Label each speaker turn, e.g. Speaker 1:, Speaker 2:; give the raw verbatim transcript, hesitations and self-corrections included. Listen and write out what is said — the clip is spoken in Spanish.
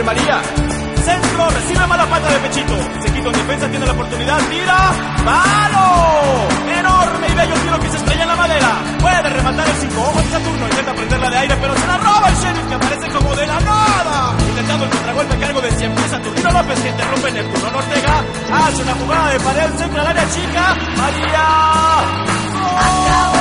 Speaker 1: María. Centro, recibe mala pata de Pechito. Se quita en defensa, tiene la oportunidad, tira. ¡Palo! Enorme y bello tiro que se estrella en la madera. Puede rematar el cinco. Ojo de Saturno, intenta prenderla de aire, pero se la roba el Sheriff, que aparece como de la nada. Intentando el contragolpe a cargo de Siempre Saturnino López, que interrumpe Neptuno Ortega. Hace una jugada de pared, centra al área chica. María. ¡Gol!